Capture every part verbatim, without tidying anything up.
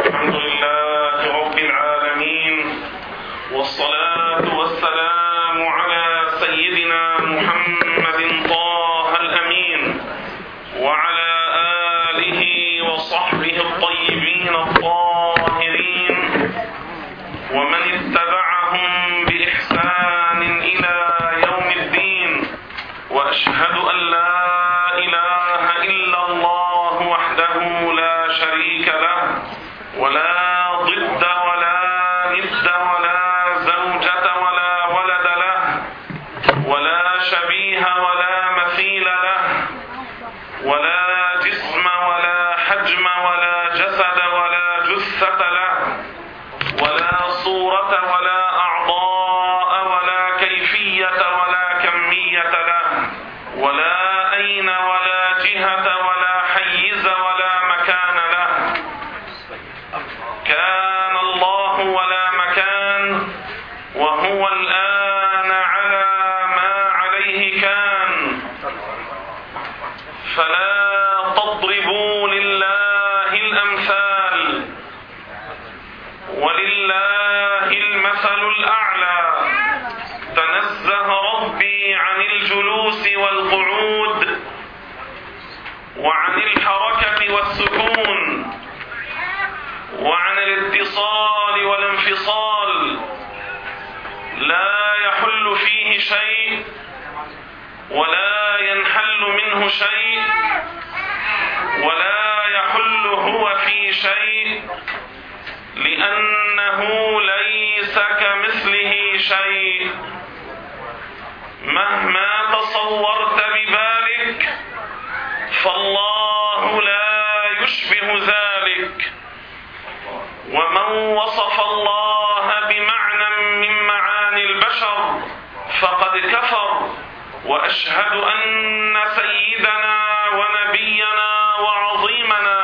الحمد لله رب العالمين، والصلاة والسلام على سيدنا محمد طه الأمين وعلى آله وصحبه الطيبين الطاهرين ومن اتبعهم بإحسان إلى يوم الدين. وأشهد أن لا إله إلا الله وحده لا شريك له ولا ضد ولا ند ولا زوجة ولا ولد له ولا شبيه ولا مثيل له ولا جسم ولا حجم ولا جسد ولا جثة له ولا صورة ولا أعضاء ولا كيفية ولا كمية له ولا أين ولا جهة ولا حيز ولا مكان له. كان الله ولا مكان، وهو الآن على ما عليه كان. فلا تضربوا لله الأمثال، ولله المثل الأعلى. تنزه ربي عن الجلوس والقعود وعن الحركة والسكون وعن الاتصال والانفصال. لا يحل فيه شيء ولا ينحل منه شيء ولا يحل هو في شيء، لأنه ليس كمثله شيء. مهما تصورت ببالك فالله لا يشبه ذلك. ومن وصف الله بمعنى من معاني البشر فقد كفر. وأشهد أن سيدنا ونبينا وعظيمنا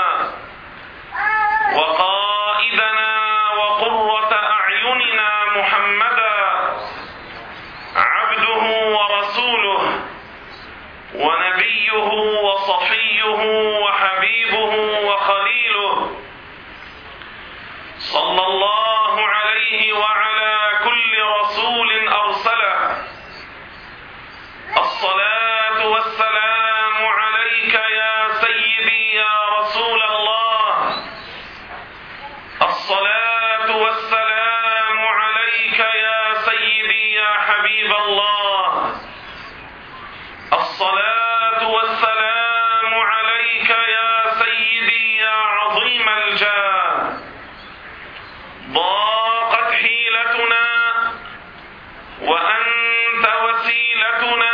وقائدنا وقرة أعيننا محمدا عبده ورسوله ونبيه وصفيه وحبيبه وخليله، صلى الله عليه وعلى كل رسول أرسله. الصلاة والسلام عليك يا سيدي يا رسول الله. الصلاة والسلام عليك يا سيدي يا حبيب الله. الصلاة والسلام عليك يا سيدي يا عظيم الجاه. ضاقت حيلتنا وأنت وسيلتنا،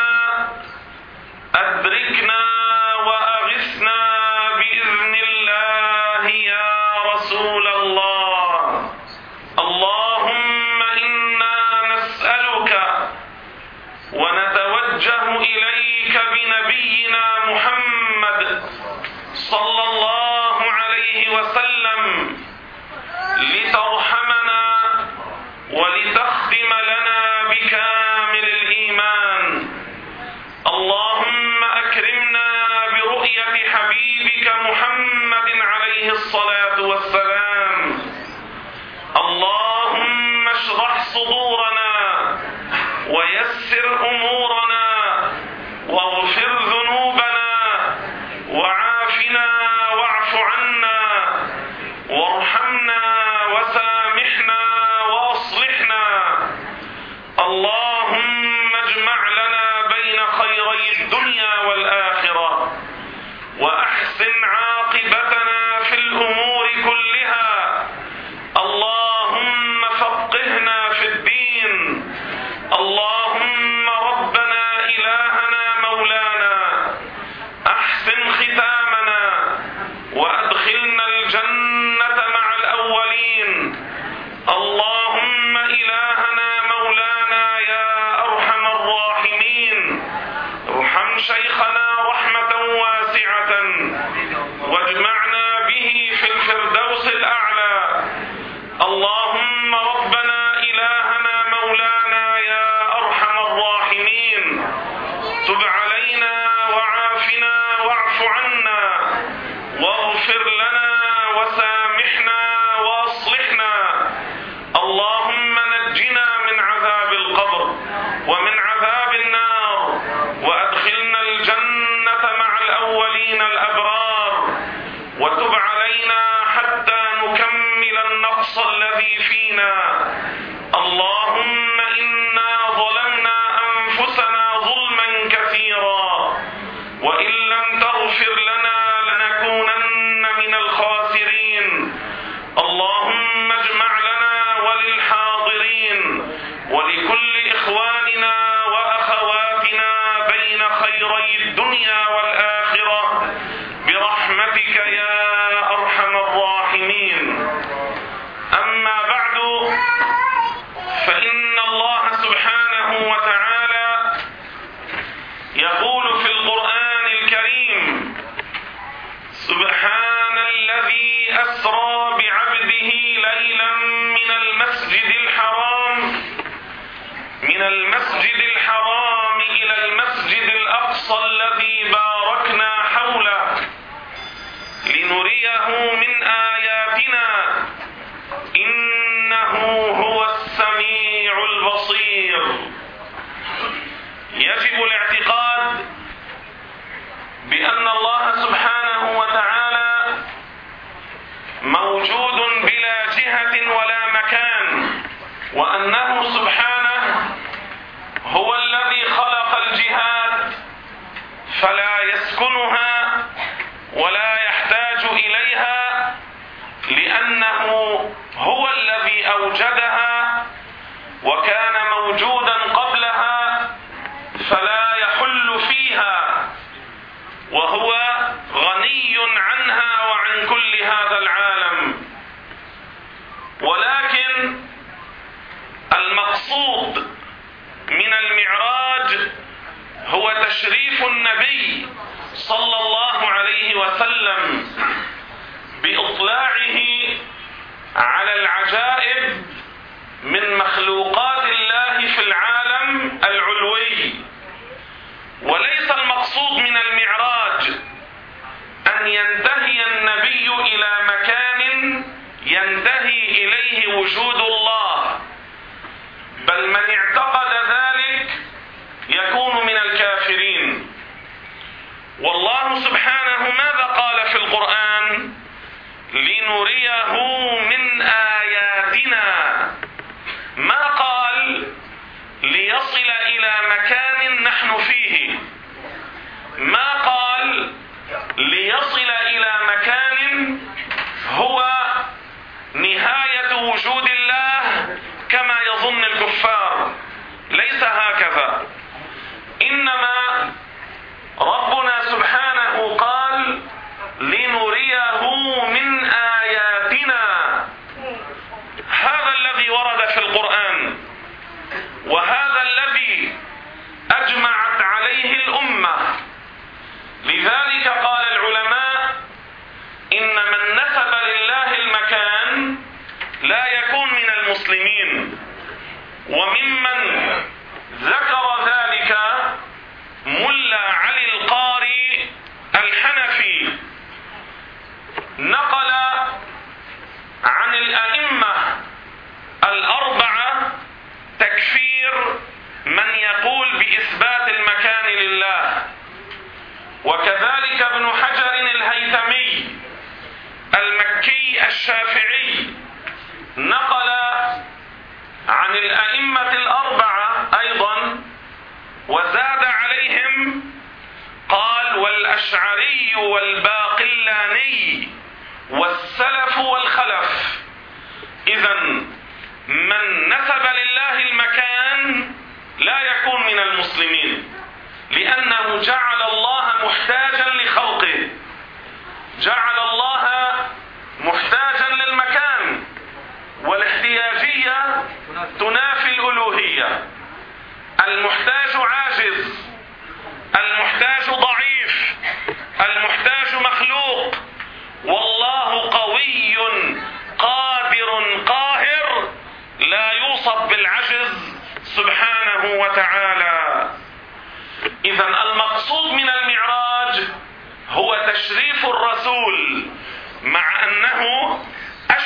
أدركنا وأغثنا بإذن الله يا رسول الله. اللهم إنا نسألك ونتوجه إليك بنبينا محمد صلى الله عليه وسلم لترحمنا ولتختم لنا بكامل الإيمان. اللهم أكرمنا برؤية حبيبك محمد عليه الصلاة والسلام. اللهم اشرح صدورنا ويسر أمورنا واغفر ذنوبنا وعافنا واعف عنا وارحمنا وسامحنا وأصلحنا. اللهم اجمع لنا بين خيري الدنيا والآخرة، وأحسن عاقبتنا في الأمور كلها. اللهم فقهنا في الدين. اللهم ربنا إلهنا مولانا أحسن ختامنا وأدخلنا الجنة مع الأولين. اللهم إلهنا مولانا يا أرحم الراحمين، ارحم شيخنا رحمة واسعة واجمعنا به في الفردوس الأعلى. اللهم ربنا إلهنا مولانا يا أرحم الراحمين، تب علينا وعافنا واعف عنا واغفر لنا وسامحنا وأصلحنا. اللهم نجنا من عذاب القبر ومن عذاب النار، وأدخلنا الجنة مع الأولين الأبرار، وتب علينا حتى نكمل النقص الذي فينا. اللهم إنا ظلمنا أنفسنا ظلما كثيرا، وإن لم تغفر لنا لنكونن من الخاسرين. اللهم اجمع لنا وللحاضرين ولكل إخواننا وأخواتنا بين خيري الدنيا والآخرة برحمتك يا أرحم الراحمين. أما بعد، فإن الله سبحانه وتعالى يقول في القرآن الكريم: سبحان الذي أسرى بعبده ليلا من المسجد الحرام من المسجد الحرام إلى المسجد الأقصى الذي باركنا حوله لنريه من آياتنا إنه هو السميع البصير. يجب الاعتقاد بأن الله سبحانه وتعالى موجود بلا جهة ولا مكان، وأنه سبحانه هو الذي خلق الجهات فلا يسكنها ولا يحتاج إليها، لأنه هو الذي أوجدها وكان موجودا قبلها فلا يحل فيها، وهو غني عنها وعن كل هذا العالم. ولكن المقصود من المعراج هو تشريف النبي صلى الله عليه وسلم بإطلاعه على العجائب من مخلوقات الله في العالم العلوي. وليس المقصود من المعراج أن ينتهي النبي إلى مكان ينتهي إليه وجود الله، بل من اعتقد ذلك يكون من الكافرين. والله سبحانه ماذا قال في القرآن؟ لنريه من آياتنا. ما قال ليصل إلى مكان نحن فيه، ما قال ليصل إلى مكان هو نهاية وجود الله كما يظن الكفار. ليس هكذا، إنما ربنا سبحانه قال لنريه من آياتنا. هذا الذي ورد في القرآن، وهذا الذي أجمعت عليه الأمة. لذلك قال العلماء إن من نسب لله المكان لا يكون من المسلمين. وممن ذكر ذلك ملا علي القاري الحنفي، نقل عن الأئمة الأربعة تكفير من يقول بإثبات المكان لله. وكذلك ابن حجر الهيثمي المكي الشافعي نقل عن الأئمة الأربعة أيضا وزاد عليهم، قال والأشعري والباقلاني والسلف والخلف. إذن من نسب لله المكان لا يكون من المسلمين، لأنه جعل الله محتاجا لخلقه، جعل الله محتاجا للمكان، والاحتياجية تنافي الألوهية. المحتاج عاجز، المحتاج ضعيف، المحتاج مخلوق، والله قوي قادر قاهر لا يوصف بالعجز سبحانه وتعالى. إذن المقصود من المعراج هو تشريف الرسول، مع أنه أشرف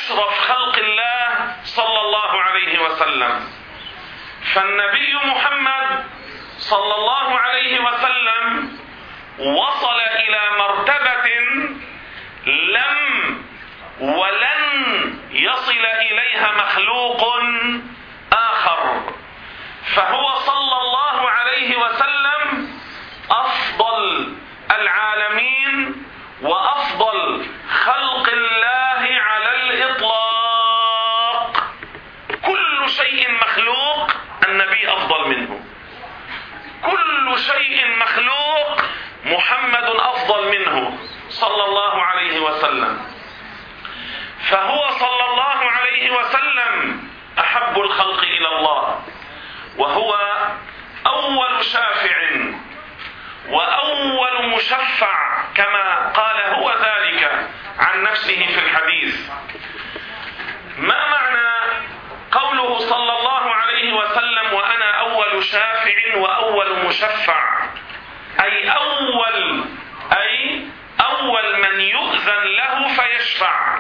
أشرف خلق الله صلى الله عليه وسلم. فالنبي محمد صلى الله عليه وسلم وصل إلى مرتبة لم ولن يصل إليها مخلوق آخر، فهو صلى الله عليه وسلم أفضل العالمين وأفضل خلق الله على الإطلاق. كل شيء مخلوق النبي أفضل منه، كل شيء مخلوق محمد أفضل منه صلى الله عليه وسلم. فهو صلى الله عليه وسلم أحب الخلق إلى الله، وهو أول شافع وأول مشفع كما قال هو ذلك عن نفسه في الحديث. ما معنى قوله صلى الله عليه وسلم وأنا أول شافع وأول مشفع؟ أي أول أي أول من يؤذن له فيشفع،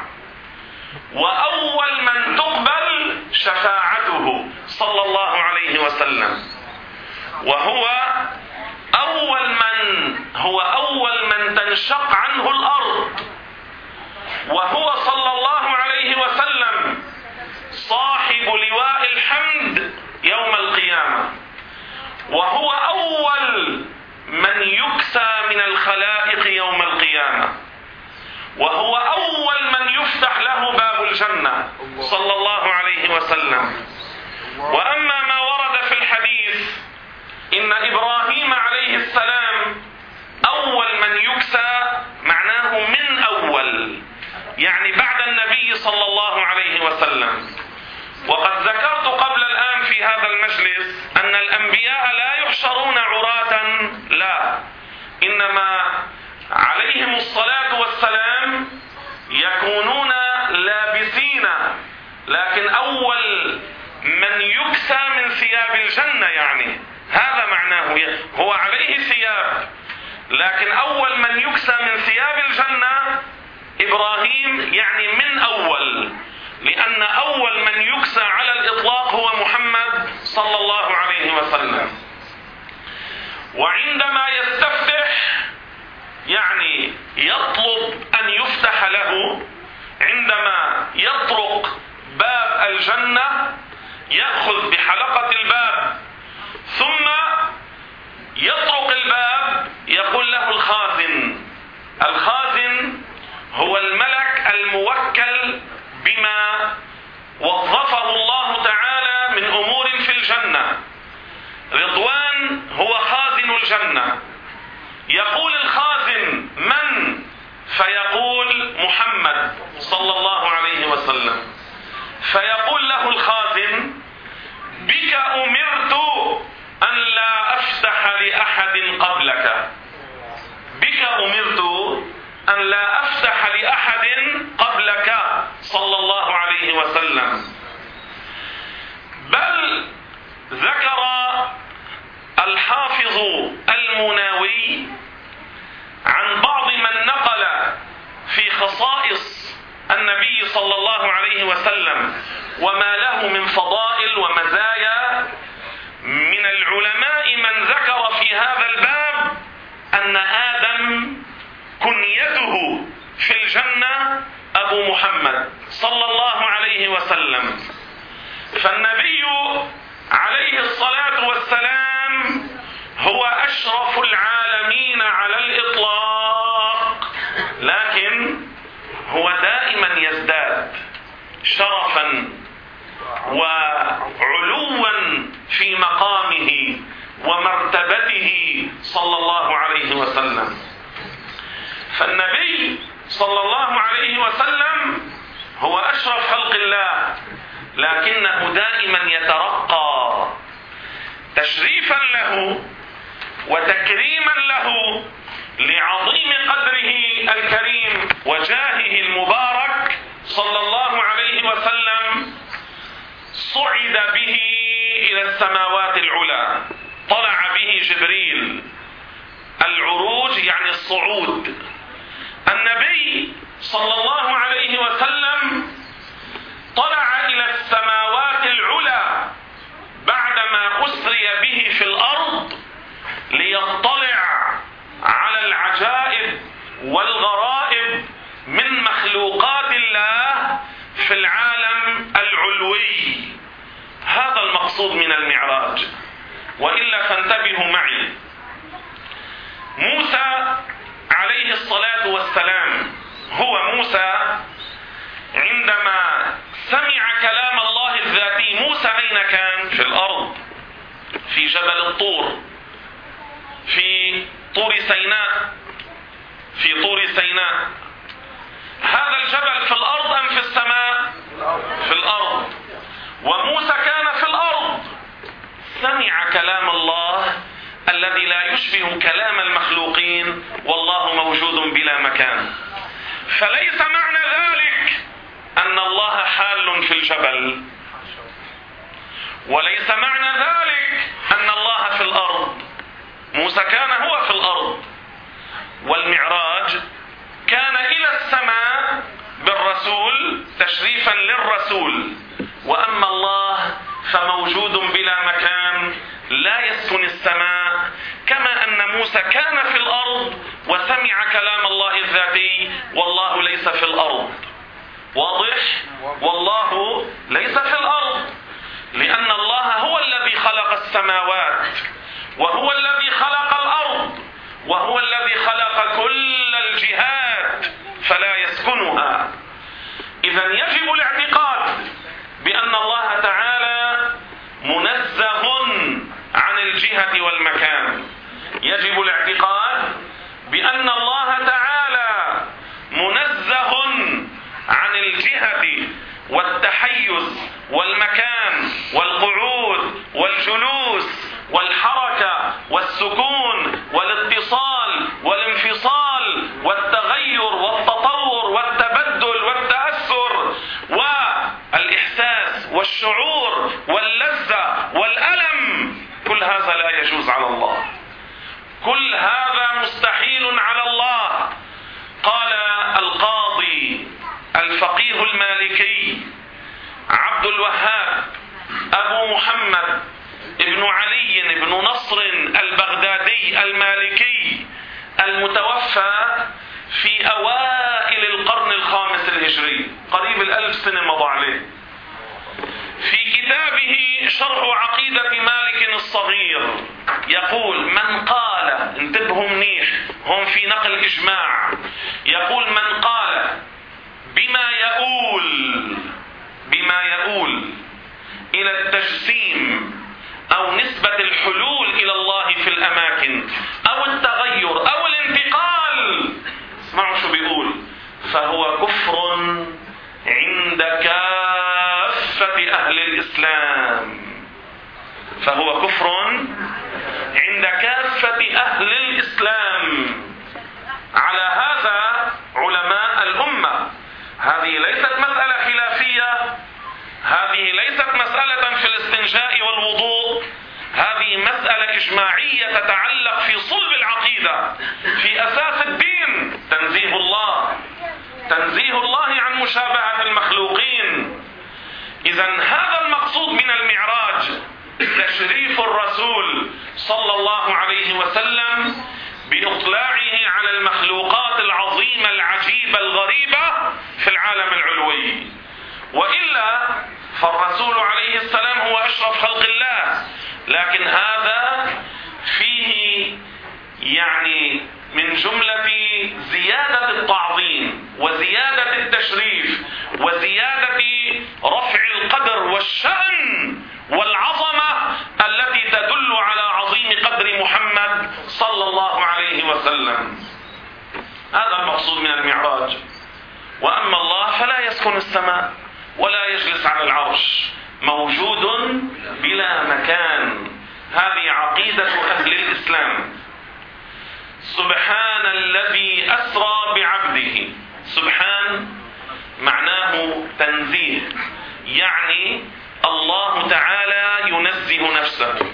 وأول من تقبل شفاعته صلى الله عليه وسلم، وهو أول من هو أول من تنشق عنه الأرض، وهو صلى الله عليه وسلم صاحب لواء الحمد يوم القيامة، وهو أول من يكسى من الخلائق يوم القيامة، وهو أول من يفتح له باب الجنة صلى الله عليه وسلم. وأما ما ورد في الحديث إن إبراهيم عليه السلام أول من يكسى، معناه من أول، يعني بعد النبي صلى الله عليه وسلم. وقد ذكرت قبل الآن في هذا المجلس أن الأنبياء لا يحشرون عراة، لا، إنما عليهم الصلاة والسلام يكونون لابسين، لكن أول من يكسى من ثياب الجنة، يعني هذا معناه، هو عليه ثياب لكن أول من يكسى من ثياب الجنة إبراهيم، يعني من أول، لأن أول من يكسى على الإطلاق هو محمد صلى الله عليه وسلم. وعندما يستفتح يعني يطلب أن يفتح له، عندما يطرق باب الجنة يأخذ بحلقة الباب ثم يطرق الباب، يقول له الخازن. الخازن هو الملك الموكل بما وظفه الله تعالى من أمور في الجنة. رضوان هو خازن الجنة. يقول الخازن من؟ فيقول محمد صلى الله عليه وسلم. فيقول له الخازن بك أمرت أن لا أفتح لأحد قبلك، بك أمرت أن لا أفتح لأحد قبلك صلى الله عليه وسلم. بل ذكر الحافظ المناوي عن بعض من نقل في خصائص النبي صلى الله عليه وسلم وما له من فضائل ومزايا، من العلماء من ذكر في هذا الباب أن آدم كنيته في الجنة أبو محمد صلى الله عليه وسلم. فالنبي عليه الصلاة والسلام هو أشرف العالمين على الإطلاق، لكن هو دائما يزداد شرفا وعلوا في مقامه ومرتبته صلى الله عليه وسلم. فالنبي صلى الله عليه وسلم هو أشرف خلق الله، لكنه دائما يترقى تشريفا له وتكريما له لعظيم قدره الكريم وجاهه المبارك صلى الله عليه وسلم. صعد به إلى السماوات العلى، طلع به جبريل. العروج يعني الصعود. النبي صلى الله عليه وسلم في العالم العلوي. هذا المقصود من المعراج، وإلا فانتبهوا معي. موسى عليه الصلاة والسلام، هو موسى عندما سمع كلام الله الذاتي، موسى أين كان؟ في الأرض، في جبل الطور، في طور سيناء، في طور سيناء. هذا الجبل في الأرض أم في السماء؟ في الأرض. وموسى كان في الأرض، سمع كلام الله الذي لا يشبه كلام المخلوقين، والله موجود بلا مكان. فليس معنى ذلك أن الله حال في الجبل، وليس معنى ذلك أن الله في الأرض. موسى كان هو في الأرض، والمعراج كان إلى السماء بالرسول تشريفا للرسول. وأما الله فموجود بلا مكان، لا يسكن السماء، كما أن موسى كان في الأرض وسمع كلام الله الذاتي، والله ليس في الأرض. واضح؟ والله ليس في الأرض، لأن الله هو الذي خلق السماوات، وهو الذي خلق الأرض، وهو الذي خلق كل الجهات فلا يسكنها. إذن يجب الاعتقاد بأن الله تعالى منزه عن الجهة والمكان. يجب الاعتقاد بأن الله تعالى منزه عن الجهة والتحيز والمكان والقعود والجلوس والحركة والسكون والاتصال والانفصال والتغير والتطور والتبدل والتأثر والإحساس والشعور واللذة والألم. كل هذا لا يجوز على الله، كل هذا مستحيل على الله. قال القاضي الفقيه المالكي عبد الوهاب أبو محمد ابن علي بن نصر البغدادي المالكي المتوفى في أوائل القرن الخامس الهجري، قريب الألف سنة مضى عليه، في كتابه شرح عقيدة مالك الصغير يقول: من قال، انتبهوا منيح، هم في نقل إجماع، يقول: من قال بما يؤول بما يؤول إلى التجسيم أو نسبة الحلول إلى الله في الأماكن أو التغير أو الانتقال، اسمعوا شو بيقول: فهو كفر عند كافة أهل الإسلام. فهو كفر عند كافة أهل الإسلام. على هذا علماء الأمة، هذه ليست مسألة خلافية، هذه ليست مسألة في الاستنجاء والوضوء، هذه مسألة إجماعية تتعلق في صلب العقيدة، في أساس الدين، تنزيه الله، تنزيه الله عن مشابهة المخلوقين. إذن هذا المقصود من المعراج، تشريف الرسول صلى الله عليه وسلم بإطلاعه على المخلوقات العظيمة العجيبة الغريبة في العالم العلوي. وإلا فالرسول عليه السلام هو أشرف خلق الله، لكن هذا فيه يعني من جملة زيادة التعظيم وزيادة التشريف وزيادة رفع القدر والشأن والعظمة التي تدل على عظيم قدر محمد صلى الله عليه وسلم. هذا المقصود من المعراج. وأما الله فلا يسكن السماء ولا يجلس على العرش، موجود بلا مكان. هذه عقيدة أهل الإسلام. سبحان الذي أسرى بعبده. سبحان معناه تنزيه، يعني الله تعالى ينزه نفسه.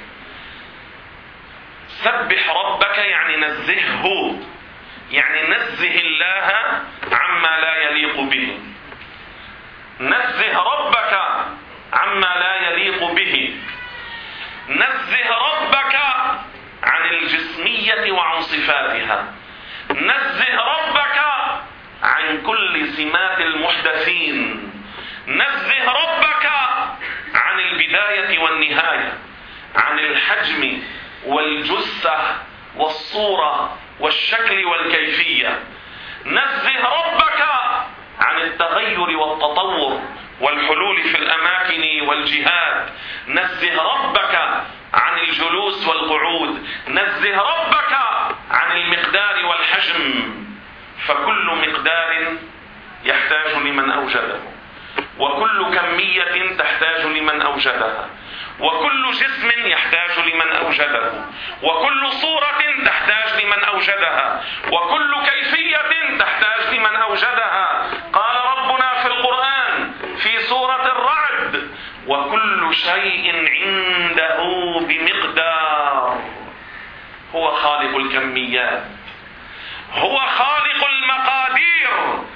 سبح ربك يعني نزهه، يعني نزه الله عما لا يليق به. نزه ربك عما لا يليق به. نزه ربك عن الجسمية وعن صفاتها. نزه ربك عن كل سمات المحدثين نزه ربك عن البداية والنهاية، عن الحجم والجثة والصورة والشكل والكيفية. نزه ربك عن التغير والتطور والحلول في الأماكن والجهات. نزه ربك عن الجلوس والقعود. نزه ربك عن المقدار والحجم، فكل مقدار يحتاج لمن أوجده، وكل كمية تحتاج لمن أوجدها، وكل جسم يحتاج لمن أوجده، وكل صورة تحتاج لمن أوجدها، وكل كيفية تحتاج لمن أوجدها. قال ربنا في القرآن في سورة الرعد: وكل شيء عنده بمقدار. هو خالق الكميات، هو خالق المقادير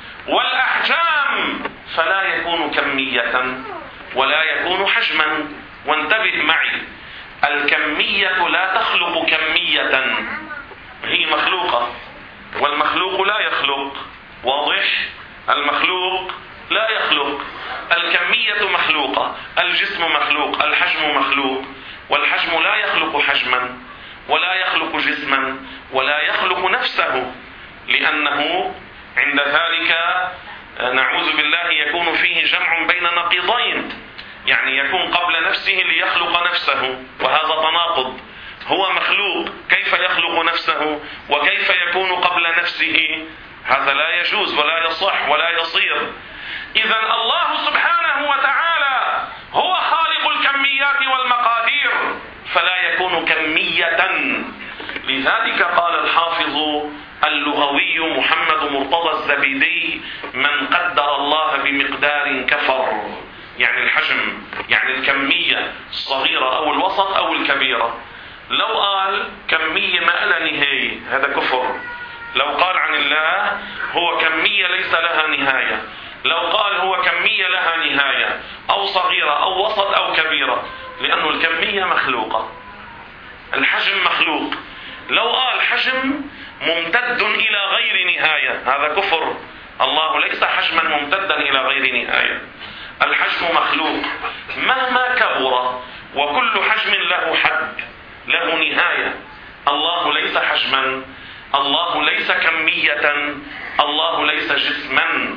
والأحجام، فلا يكون كمية ولا يكون حجما. وانتبه معي، الكمية لا تخلق كمية، هي مخلوقة، والمخلوق لا يخلق. واضح؟ المخلوق لا يخلق، الكمية مخلوقة، الجسم مخلوق، الحجم مخلوق، والحجم لا يخلق حجما ولا يخلق جسما ولا يخلق نفسه، لأنه عند ذلك نعوذ بالله يكون فيه جمع بين نقيضين، يعني يكون قبل نفسه ليخلق نفسه، وهذا تناقض. هو مخلوق، كيف يخلق نفسه وكيف يكون قبل نفسه؟ هذا لا يجوز ولا يصح ولا يصير. إذن الله سبحانه وتعالى هو خالق الكميات والمقادير، فلا يكون كمية. لذلك قال الحافظ اللغوي محمد مرتضى الزبيدي: من قدر الله بمقدار كفر. يعني الحجم، يعني الكمية الصغيرة أو الوسط أو الكبيرة. لو قال كمية ما لها نهاية هذا كفر. لو قال عن الله هو كمية ليس لها نهاية، لو قال هو كمية لها نهاية أو صغيرة أو وسط أو كبيرة، لأن الكمية مخلوقة، الحجم مخلوق. لو قال حجم ممتد إلى غير نهاية هذا كفر. الله ليس حجما ممتدا إلى غير نهاية، الحجم مخلوق مهما كبر، وكل حجم له حد له نهاية. الله ليس حجما، الله ليس كمية، الله ليس جسما.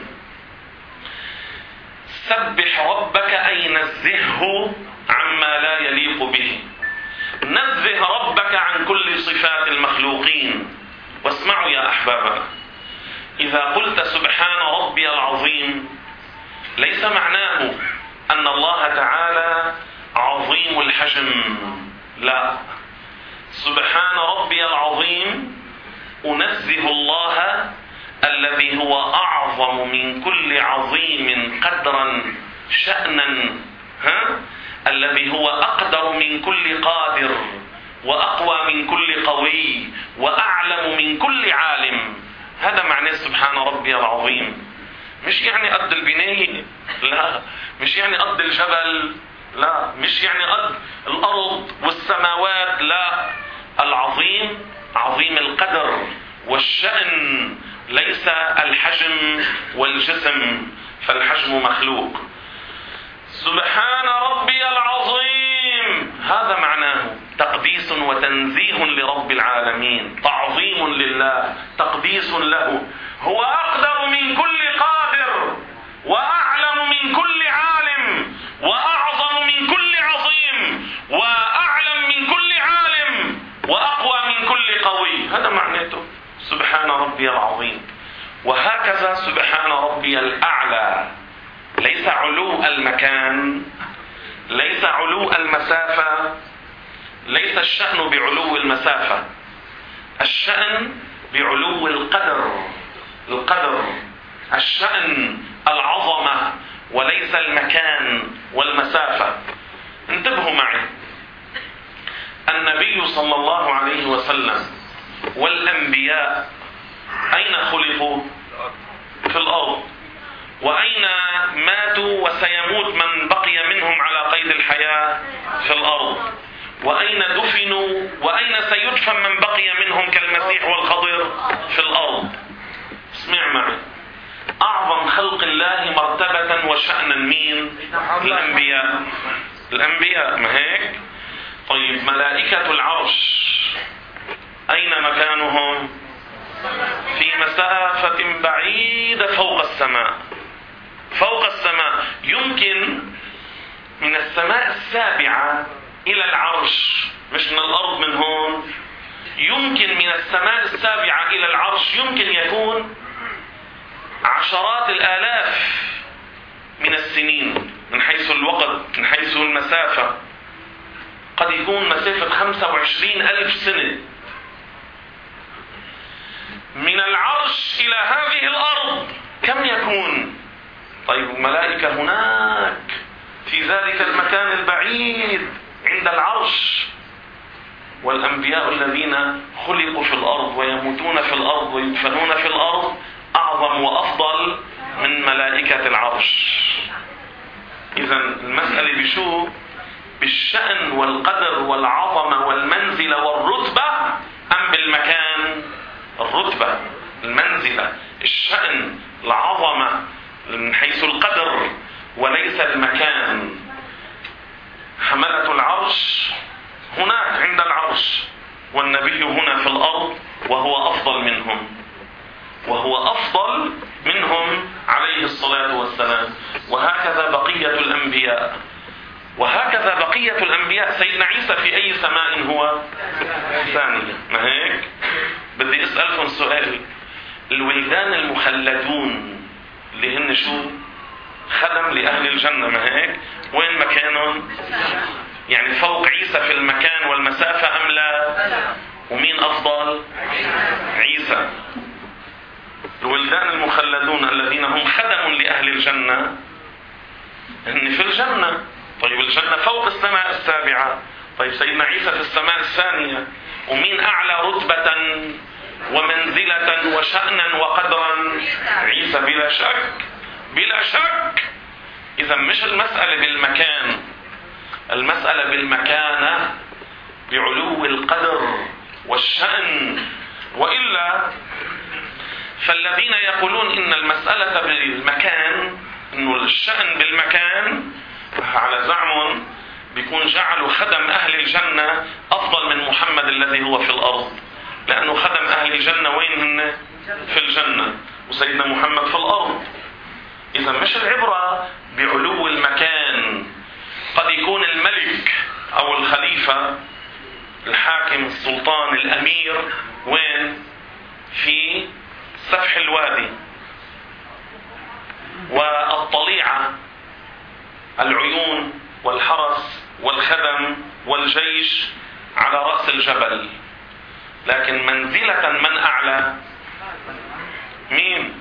سبح ربك أي نزهه عما لا يليق به. نزه ربك عن كل صفات المخلوقين. واسمعوا يا أحبابنا، إذا قلت سبحان ربي العظيم ليس معناه أن الله تعالى عظيم الحجم، لا. سبحان ربي العظيم أنزه الله الذي هو أعظم من كل عظيم قدرا شأنا، ها؟ الذي هو أقدر من كل قادر، وأقوى من كل قوي، وأعلم من كل عالم. هذا معنى سبحان ربي العظيم. مش يعني قد البناية، لا. مش يعني قد الجبل، لا. مش يعني قد الأرض والسماوات، لا. العظيم عظيم القدر والشأن، ليس الحجم والجسم، فالحجم مخلوق. سبحان ربي العظيم هذا معناه تقديس وتنزيه لرب العالمين، تعظيم لله، تقديس له. هو أقدر من كل قادر، وأعلم من كل عالم، وأعظم من كل عظيم، وأعلم من كل عالم، وأقوى من كل قوي. هذا معناته سبحان ربي العظيم. وهكذا سبحان ربي الأعلى، ليس علو المكان، ليس علو المسافة، ليس الشأن بعلو المسافة، الشأن بعلو القدر. القدر، الشأن، العظمة، وليس المكان والمسافة. انتبهوا معي، النبي صلى الله عليه وسلم والأنبياء أين خلقوا؟ في الأرض. وأين ماتوا وسيموت من بقي منهم على قيد الحياة؟ في الأرض. وأين دفنوا وأين سيدفن من بقي منهم كالمسيح والخضر؟ في الأرض. اسمع معي، أعظم خلق الله مرتبة وشأنا مين؟ الأنبياء. الأنبياء ما هيك؟ طيب ملائكة العرش أين مكانهم؟ في مسافة بعيدة فوق السماء. فوق السماء يمكن من السماء السابعة إلى العرش، مش من الأرض من هون. يمكن من السماء السابعة إلى العرش يمكن يكون عشرات الآلاف من السنين من حيث الوقت، من حيث المسافة. قد يكون مسافة خمسة وعشرين ألف سنة. من العرش إلى هذه الأرض كم يكون؟ طيب الملائكة هناك في ذلك المكان البعيد عند العرش، والأنبياء الذين خلقوا في الأرض ويموتون في الأرض ويدفنون في الأرض أعظم وأفضل من ملائكة العرش. إذن المسألة بشو؟ بالشأن والقدر والعظمة والمنزلة والرتبة، أم بالمكان؟ الرتبة، المنزلة، الشأن، العظمة من حيث القدر وليس المكان. حملة العرش هناك عند العرش، والنبي هنا في الأرض وهو أفضل منهم، وهو أفضل منهم عليه الصلاة والسلام. وهكذا بقية الأنبياء، وهكذا بقية الأنبياء. سيدنا عيسى في أي سماء هو؟ ثانية، ما هيك؟ بدي أسألكم سؤال. الولدان المخلدون اللي هن شو؟ خدم لأهل الجنة، ما هيك؟ وين مكانهم؟ يعني فوق عيسى في المكان والمسافة أم لا؟ ومين أفضل؟ عيسى. الولدان المخلدون الذين هم خدم لأهل الجنة هن في الجنة. طيب الجنة فوق السماء السابعة. طيب سيدنا عيسى في السماء الثانية. ومين أعلى رتبة ومنزلة وشأنا وقدرا؟ عيسى بلا شك، بلا شك. إذا مش المسألة بالمكان، المسألة بالمكانة، بعلو القدر والشأن. وإلا فالذين يقولون إن المسألة بالمكان، إنه الشأن بالمكان، على زعمهم بيكون جعلوا خدم أهل الجنة أفضل من محمد الذي هو في الأرض، لأنه خدم أهل الجنة وين هن؟ في الجنة، وسيدنا محمد في الأرض. إذا مش العبرة بعلو المكان. قد يكون الملك أو الخليفة، الحاكم، السلطان، الأمير وين؟ في سفح الوادي، والطليعة، العيون والحرس والخدم والجيش على رأس الجبل. لكن منزلة من أعلى؟ مين؟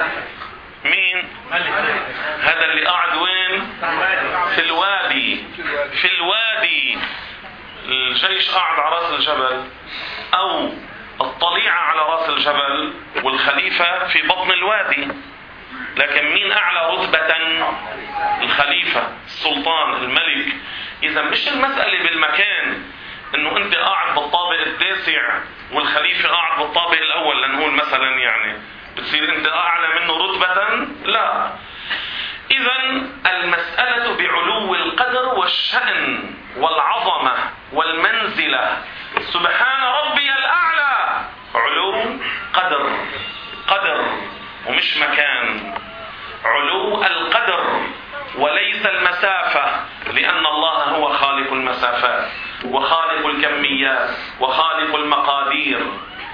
مين؟ هذا اللي قاعد وين؟ في الوادي. في الوادي الجيش قاعد على رأس الجبل، أو الطليعة على رأس الجبل والخليفة في بطن الوادي. لكن مين أعلى رتبة؟ الخليفة، السلطان، الملك. إذا مش المسألة بالمكان، إنه أنت قاعد بالطابق التاسع والخليفة قاعد بالطابق الأول لنقول مثلا، يعني بتصير أنت أعلى منه رتبة؟ لا. إذا المسألة بعلو القدر والشأن والعظمة والمنزلة. سبحان ربي الأعلى، علو قدر، قدر ومش مكان. علو القدر وليس المسافة، لأن الله هو خالق المسافات وخالق الكميات وخالق المقادير.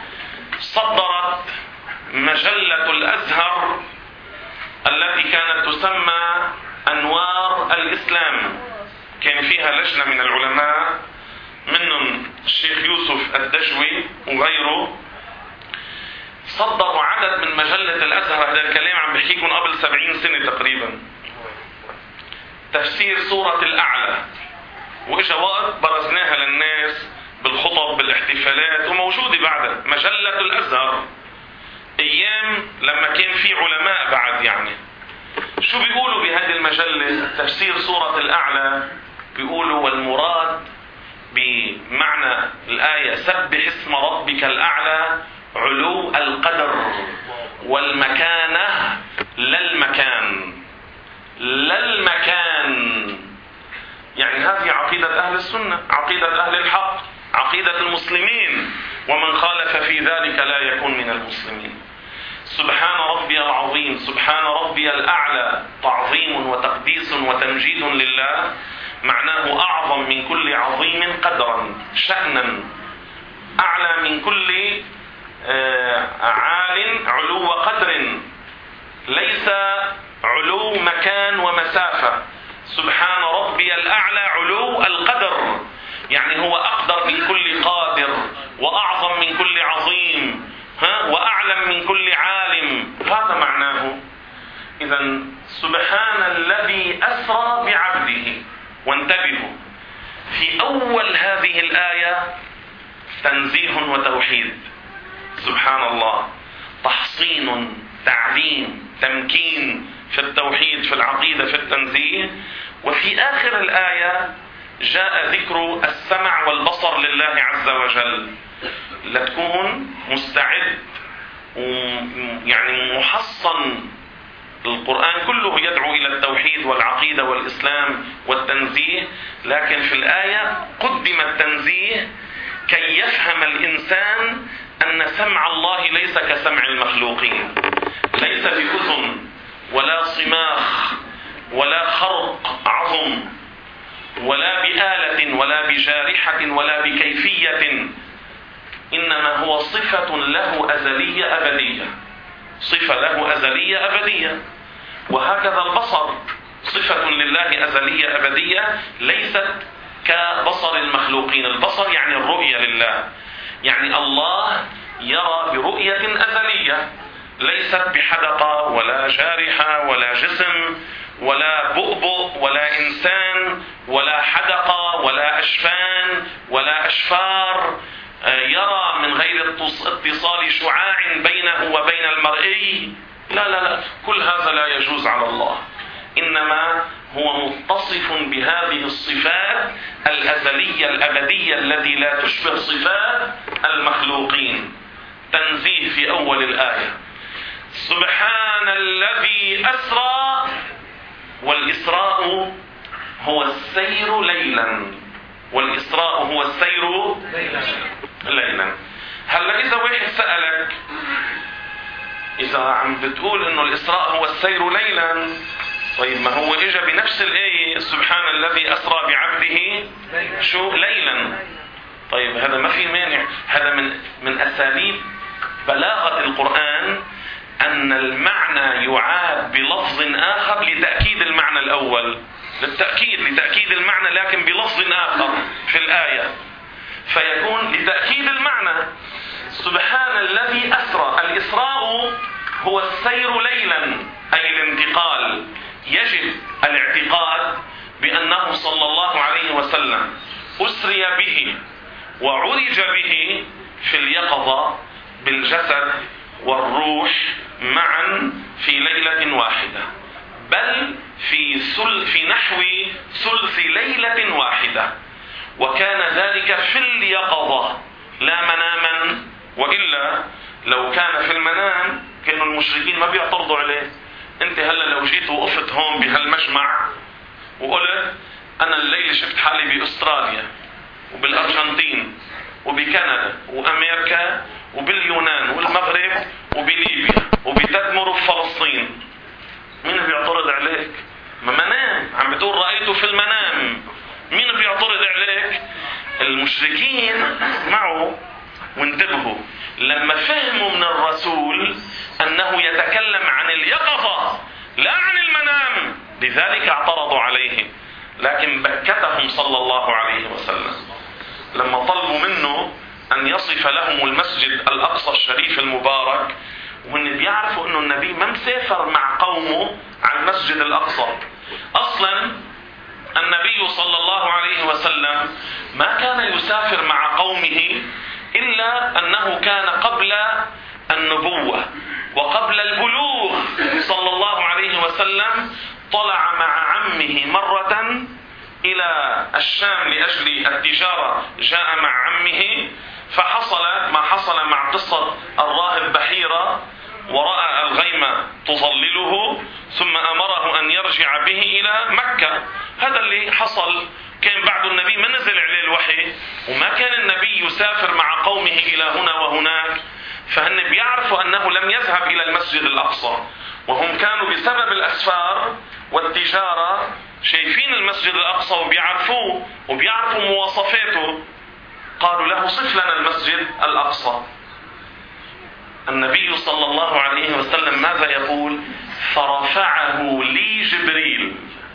صدرت مجلة الأزهر التي كانت تسمى أنوار الإسلام، كان فيها لجنة من العلماء منهم الشيخ يوسف الدجوي وغيره. صدروا عدد من مجلة الأزهر، هذا الكلام عم بحكيكم قبل سبعين سنة تقريبا، تفسير سورة الأعلى. وإجا وقت برزناها للناس بالخطب بالاحتفالات، وموجودة بعدها مجلة الأزهر أيام لما كان في علماء بعد. يعني شو بيقولوا بهذه المجلة؟ تفسير سورة الأعلى بيقولوا والمراد بمعنى الآية سبح اسم ربك الأعلى علو القدر والمكانة لا المكان. لا المكان. يعني هذه عقيدة أهل السنة، عقيدة أهل الحق، عقيدة المسلمين، ومن خالف في ذلك لا يكون من المسلمين. سبحان ربي العظيم، سبحان ربي الأعلى، تعظيم وتقديس وتمجيد لله، معناه أعظم من كل عظيم قدرا شأنا، أعلى من كل عال علو قدر، ليس علو مكان ومسافة. سبحان ربي الأعلى علو القدر، يعني هو أقدر من كل قادر، وأعظم من كل عظيم، ها وأعلم من كل عالم، هذا معناه. إذن سبحان الذي أسرى بعبده. وانتبهوا، في أول هذه الآية تنزيه وتوحيد، سبحان الله، تحصين، تعليم، تمكين في التوحيد، في العقيدة، في التنزيه. وفي آخر الآية جاء ذكر السمع والبصر لله عز وجل، لتكون مستعد يعني محصن. القرآن كله يدعو إلى التوحيد والعقيدة والإسلام والتنزيه، لكن في الآية قدم التنزيه كي يفهم الإنسان أن سمع الله ليس كسمع المخلوقين، ليس بأذن ولا صماخ ولا خرق عظم ولا بآلة ولا بجارحة ولا بكيفية، إنما هو صفة له أزلية أبدية، صفة له أزلية أبدية. وهكذا البصر صفة لله أزلية أبدية، ليست كبصر المخلوقين. البصر يعني الرؤية لله، يعني الله يرى برؤية أزلية، ليست بحدقة ولا جارحة ولا جسم ولا بؤبؤ ولا إنسان ولا حدقة ولا أشفان ولا أشفار، يرى من غير اتصال شعاع بينه وبين المرئي. لا لا لا، كل هذا لا يجوز على الله، إنما هو متصف بهذه الصفات الأزلية الأبدية التي لا تشبه صفات المخلوقين. تنزيه في أول الآية، سبحان الذي أسرى. والإسراء هو السير ليلا، والإسراء هو السير ليلا. هلا إذا واحد سألك، إذا عم بتقول إنه الإسراء هو السير ليلا، طيب ما هو إجا بنفس الآية سبحان الذي أسرى بعبده شو ليلا. طيب هذا ما في مانع، هذا من من أساليب بلاغة القرآن أن المعنى يعاد بلفظ آخر لتأكيد المعنى الأول، للتأكيد لتأكيد المعنى، لكن بلفظ آخر في الآية، فيكون لتأكيد المعنى. سبحان الذي أسرى، الإسراء هو السير ليلا، أي الانتقال. يجب الاعتقاد بأنه صلى الله عليه وسلم أسري به وعرج به في اليقظة بالجسد والروح معا في ليلة واحدة، بل في سل في نحو ثلث ليلة واحدة، وكان ذلك في اليقظة لا مناما، وإلا لو كان في المنام كانوا المشركين ما بيعترضوا عليه. انت هلا لو جيت وقفت هون بهالمجمع وقلت انا الليلة شفت حالي باستراليا وبالارجنتين وبكندا وامريكا وباليونان والمغرب وبليبيا وبتدمر في فلسطين، مين بيعترض عليك؟ ما منام، عم بتقول رأيته في المنام، مين بيعترض عليك؟ المشركين اسمعوا وانتبهوا، لما فهموا من الرسول أنه يتكلم عن اليقظة لا عن المنام، لذلك اعترضوا عليه. لكن بكتهم صلى الله عليه وسلم لما طلبوا منه أن يصف لهم المسجد الأقصى الشريف المبارك، وإن بيعرفوا أنه النبي ما مسافر مع قومه عن المسجد الأقصى. أصلا النبي صلى الله عليه وسلم ما كان يسافر مع قومه إلا أنه كان قبل النبوة وقبل البلوغ صلى الله عليه وسلم طلع مع عمه مرة إلى الشام لأجل التجارة، جاء مع عمه، فحصل ما حصل مع قصة الراهب بحيرة ورأى الغيمة تظلله ثم أمره أن يرجع به إلى مكة. هذا اللي حصل. كان بعد النبي ما نزل عليه الوحي، وما كان النبي يسافر مع قومه إلى هنا وهناك، فهن بيعرفوا أنه لم يذهب إلى المسجد الأقصى، وهم كانوا بسبب الأسفار والتجارة شايفين المسجد الأقصى وبيعرفوه وبيعرفوا مواصفاته. قالوا له صف لنا المسجد الأقصى. النبي صلى الله عليه وسلم ماذا يقول؟ فرفعه لي جبريل،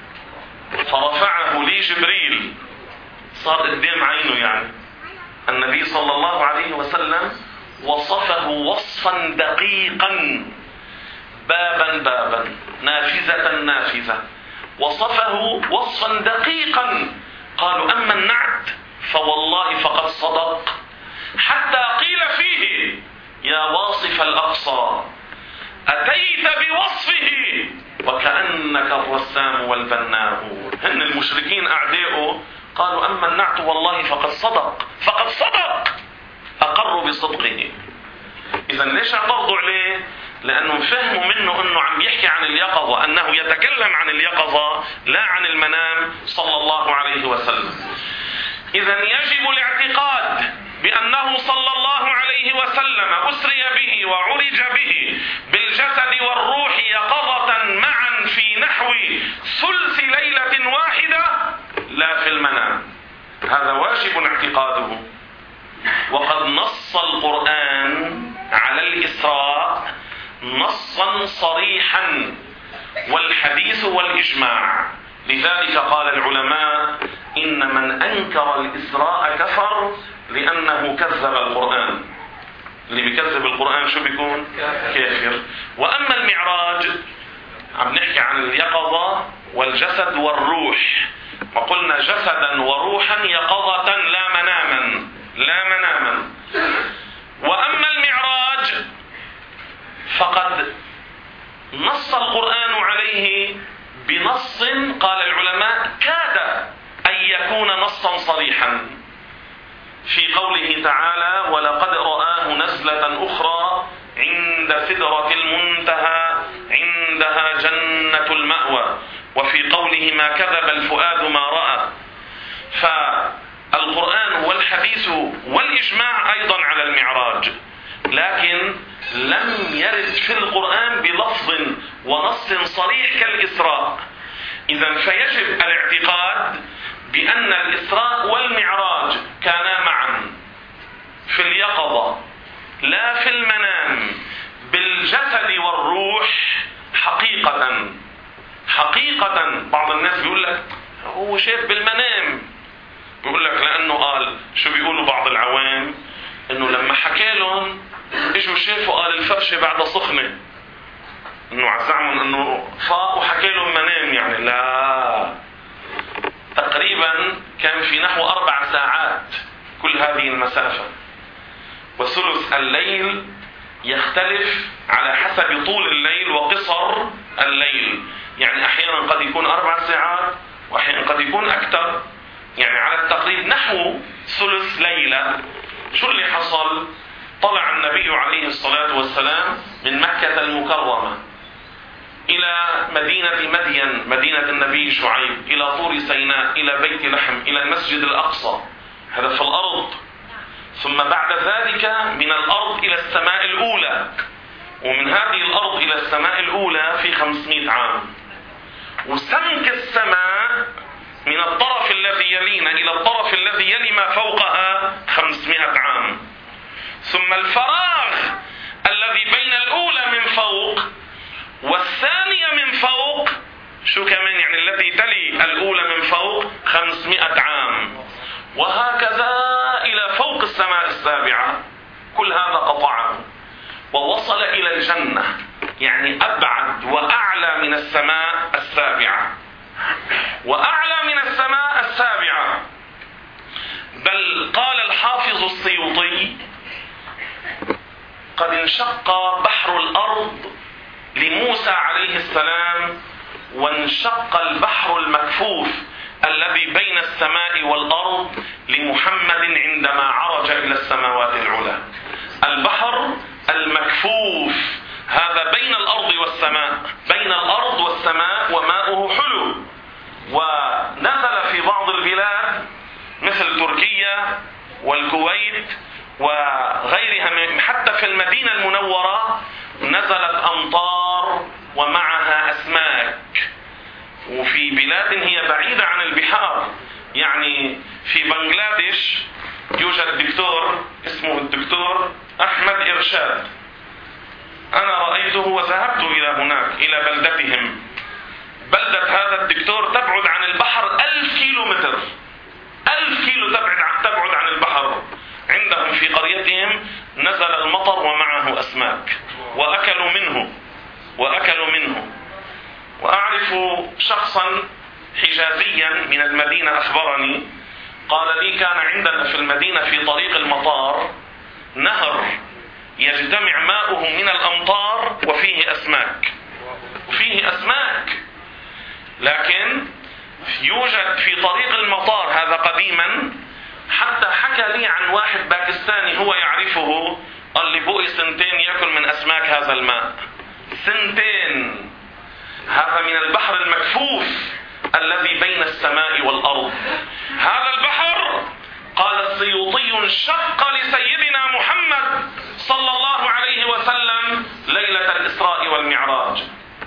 فرفعه لي جبريل، صار قدام عينه. يعني النبي صلى الله عليه وسلم وصفه وصفا دقيقا، بابا بابا، نافذة نافذة، وصفه وصفا دقيقا. قالوا أما النعت فوالله فقد صدق، حتى قيل فيه يا واصف الأقصى أتيت بوصفه وكأنك الرسام والبناء. هن المشركين أعداؤه قالوا أما النعت والله فقد صدق، فقد صدق، أقروا بصدقه. إذن ليش اعترضوا عليه؟ لأنهم فهموا منه أنه عم يحكي عن اليقظة، أنه يتكلم عن اليقظة لا عن المنام صلى الله عليه وسلم. إذن يجب الاعتقاد بأنه صلى الله عليه وسلم أسري به وعرج به بالجسد والروح يقظة معا في نحو ثلث ليلة واحدة لا في المنام. هذا واجب اعتقاده. وقد نص القرآن على الإسراء نصا صريحا، والحديث والإجماع. لذلك قال العلماء إن من أنكر الإسراء كفر لأنه كذب القرآن. اللي بيكذب القرآن شو بيكون؟ كافر. وأما المعراج عم نحكي عن اليقظة والجسد والروح، وقلنا جسدا وروحا يقظة لا مناما، لا مناما. وأما المعراج فقد نص القرآن عليه بنص قال العلماء كاد أن يكون نصا صريحا، في قوله تعالى ولقد رآه نزلة أخرى عند سدرة المنتهى عندها جنة المأوى، وفي قوله ما كذب الفؤاد ما رأى. فالقرآن والحديث والإجماع أيضا على المعراج، لكن لم يرد في القرآن بلفظ ونص صريح كالإسراء. إذن فيجب الاعتقاد بأن الإسراء والمعراج كانا معا في اليقظة لا في المنام، بالجسد والروح حقيقة. حقيقة بعض الناس بيقول لك هو شاف بالمنام، بيقول لك لأنه قال شو بيقولوا بعض العوام إنه لما حكى لهم إجوا شافوا قال الفرشة بعد سخنة، إنه عزعهم إنه فاق وحكى لهم منام. يعني لا، تقريبا كان في نحو أربع ساعات كل هذه المسافة، وثلث الليل يختلف على حسب طول الليل وقصر الليل. يعني أحيانا قد يكون أربع ساعات وأحيانا قد يكون أكثر، يعني على التقريب نحو ثلث ليلة. شو اللي حصل؟ طلع النبي عليه الصلاة والسلام من مكة المكرمة إلى مدينة مدين مدينة النبي شعيب، إلى طور سيناء، إلى بيت لحم، إلى المسجد الأقصى، هذا في الأرض. ثم بعد ذلك من الأرض إلى السماء الأولى، ومن هذه الأرض إلى السماء الأولى في خمسمائة عام. وسمك السماء من الطرف الذي يلينا إلى الطرف الذي يلي ما فوقها خمسمائة عام. ثم الفراغ الذي بين الأولى من فوق والثانية من فوق شو كمان، يعني التي تلي الأولى من فوق خمسمائة عام، وهكذا إلى فوق السماء السابعة. كل هذا قطعه ووصل إلى الجنة، يعني أبعد وأعلى من السماء السابعة، وأعلى من السماء السابعة. بل قال الحافظ السيوطي قد انشق بحر الأرض لموسى عليه السلام، وانشق البحر المكفوف الذي بين السماء والأرض لمحمد عندما عرج إلى السماوات العلى. البحر المكفوف هذا بين الأرض والسماء، بين الأرض والسماء وماؤه حلو. ونزل في بعض البلاد مثل تركيا والكويت وغيرها، حتى في المدينة المنورة نزلت أمطار ومعها أسماك. وفي بلاد هي بعيدة عن البحار، يعني في بنغلاديش يوجد دكتور اسمه الدكتور أحمد إرشاد، أنا رأيته وذهبت إلى هناك إلى بلدتهم. بلدة هذا الدكتور تبعد عن البحر ألف كيلو متر، ألف كيلو تبعد عن تبعد عن البحر. عندهم في قريتهم نزل المطر ومعه أسماك وأكلوا منه وأكلوا منه. وأعرف شخصا حجازيا من المدينة أخبرني، قال لي كان عندنا في المدينة في طريق المطار نهر يجتمع ماؤه من الأمطار وفيه أسماك، وفيه أسماك. لكن يوجد في طريق المطار هذا قديما، حتى حكى لي عن واحد باكستاني هو يعرفه، قال لي بقي سنتين يأكل من أسماك هذا الماء، سنتين. هذا من البحر المكفوف الذي بين السماء والأرض. هذا البحر قال السيوطي انشق لسيدنا محمد صلى الله عليه وسلم ليلة الإسراء والمعراج.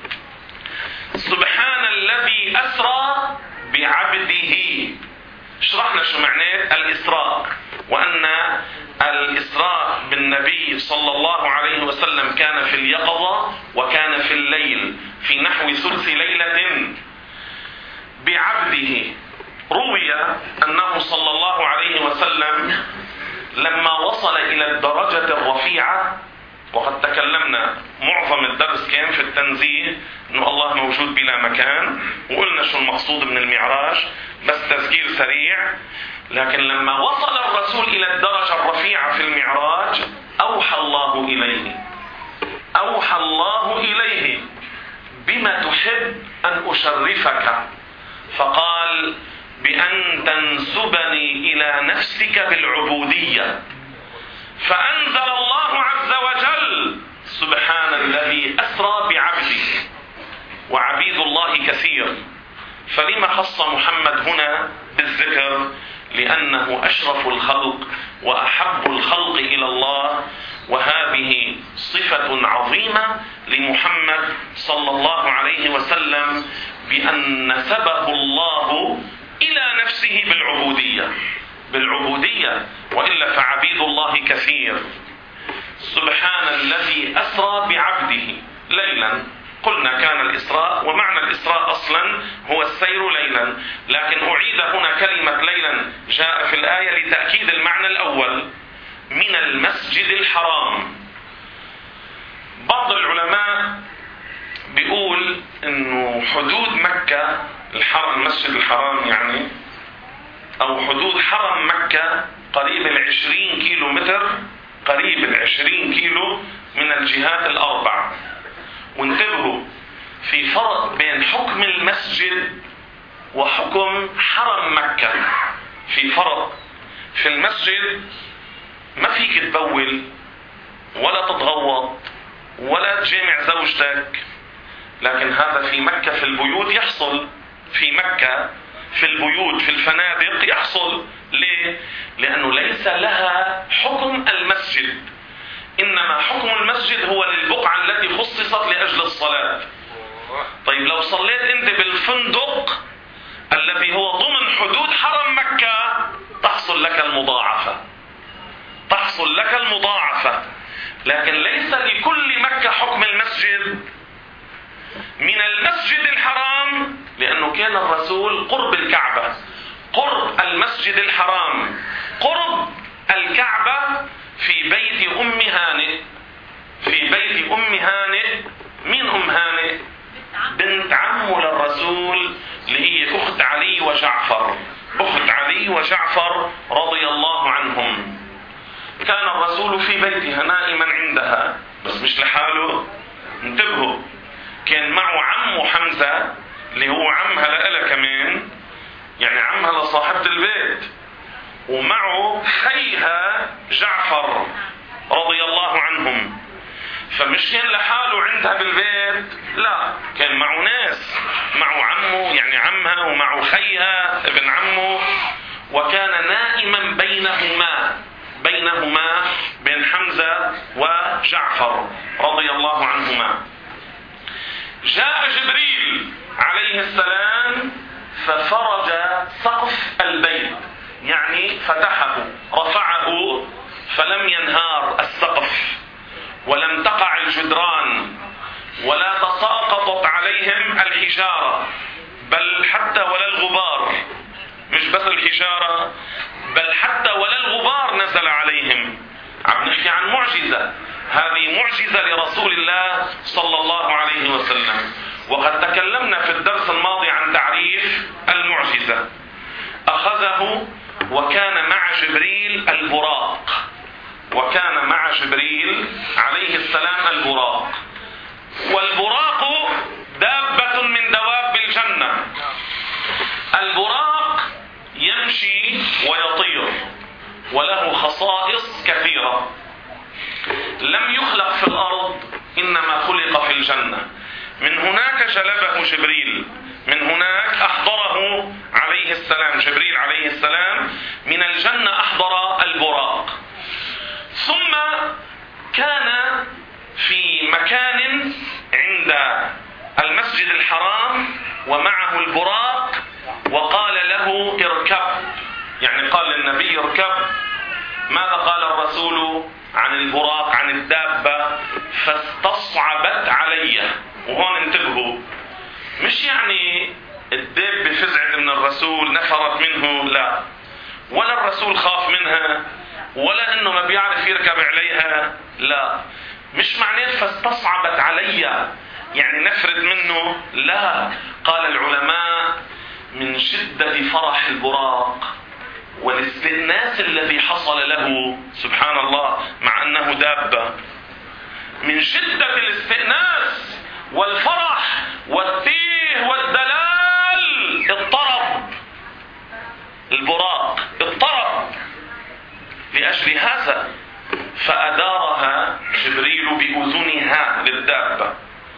سبحان الذي أسرى بعبده. شرحنا شو معنى الإسراء، وأن الإسراء بالنبي صلى الله عليه وسلم كان في اليقظة وكان في الليل في نحو ثلث ليلة بعبده. روي أنه صلى الله عليه وسلم لما وصل إلى الدرجة الرفيعة، وقد تكلمنا معظم الدرس كان في التنزيه أنه الله موجود بلا مكان، وقلنا شو المقصود من المعراج، بس تذكير سريع. لكن لما وصل الرسول إلى الدرجة الرفيعة في المعراج أوحى الله إليه أوحى الله إليه بما تحب أن أشرفك، فقال بأن تنسبني إلى نفسك بالعبودية. فأنزل الله عز وجل سبحان الذي أسرى بعبده. وعبيد الله كثير، فلما خص محمد هنا بالذكر؟ لأنه أشرف الخلق وأحب الخلق إلى الله، وهذه صفة عظيمة لمحمد صلى الله عليه وسلم، بأن نسبه الله إلى نفسه بالعبودية بالعبودية وإلا فعبيد الله كثير. سبحان الذي أسرى بعبده ليلا. قلنا كان الإسراء، ومعنى الإسراء أصلا هو السير ليلا، لكن أعيد هنا كلمة ليلا جاء في الآية لتأكيد المعنى الأول، من المسجد الحرام. بعض العلماء بيقول إنه حدود مكة الحرم المسجد الحرام يعني، أو حدود حرم مكة قريب العشرين كيلو متر، قريب العشرين كيلو من الجهات الأربع. وانتبهوا، في فرق بين حكم المسجد وحكم حرم مكة. في فرق. في المسجد ما فيك تبول ولا تتغوط ولا تجامع زوجتك، لكن هذا في مكة في البيوت يحصل. في مكة في البيوت في الفنادق يحصل. ليه؟ لأنه ليس لها حكم المسجد، إنما حكم المسجد هو للبقعة التي خصصت لأجل الصلاة. طيب لو صليت أنت بالفندق الذي هو ضمن حدود حرم مكة تحصل لك المضاعفة تحصل لك المضاعفة لكن ليس لكل مكة حكم المسجد. من المسجد الحرام، لأنه كان الرسول قرب الكعبة، قرب المسجد الحرام، قرب الكعبة في بيت أم هانئ. في بيت أم هانئ. مين أم هانئ؟ بنت عم للرسول، اللي هي أخت علي وجعفر، أخت علي وجعفر رضي الله عنهم. كان الرسول في بيتها نائما عندها، بس مش لحاله. انتبهوا، كان معه عمه حمزة اللي هو عمها لألا كمان، يعني عمها لصاحبة البيت، ومعه خيها جعفر رضي الله عنهم. فمش كان لحاله عندها بالبيت، لا، كان معه ناس، معه عمه يعني عمها، ومعه خيها ابن عمه، وكان نائما بينهما بينهما بين حمزة وجعفر رضي الله عنهما. جاء جبريل عليه السلام ففرج سقف البيت، يعني فتحه رفعه، فلم ينهار السقف ولم تقع الجدران ولا تساقطت عليهم الحجارة، بل حتى ولا الغبار، مش بس الحجارة بل حتى ولا الغبار نزل عليهم. عم نحكي عن معجزة، هذه معجزة لرسول الله صلى الله عليه وسلم. وقد تكلمنا في الدرس الماضي عن تعريف المعجزة. أخذه وكان مع جبريل البراق، وكان مع جبريل عليه السلام البراق. والبراق دابة من دواب الجنة. البراق يمشي ويطير وله خصائص كثيرة، لم يخلق في الأرض إنما خلق في الجنة. من هناك جلبه جبريل، من هناك أحضره عليه السلام جبريل عليه السلام من الجنة، أحضر البراق. ثم كان في مكان عند المسجد الحرام ومعه البراق، وقال له اركب، يعني قال للنبي اركب. ماذا قال الرسول عن البراق عن الدابة؟ فاستصعبت علي. وهون انتبهوا، مش يعني الدابة فزعت من الرسول نفرت منه، لا، ولا الرسول خاف منها، ولا انه ما بيعرف يركب عليها، لا، مش معناه فاستصعبت علي يعني نفرت منه، لا. قال العلماء من شدة فرح البراق والاستئناس الذي حصل له، سبحان الله، مع أنه دابة، من شدة الاستئناس والفرح والتيه والدلال اضطرب البراق، اضطرب. لأجل هذا فأدارها جبريل بأذنها للدابة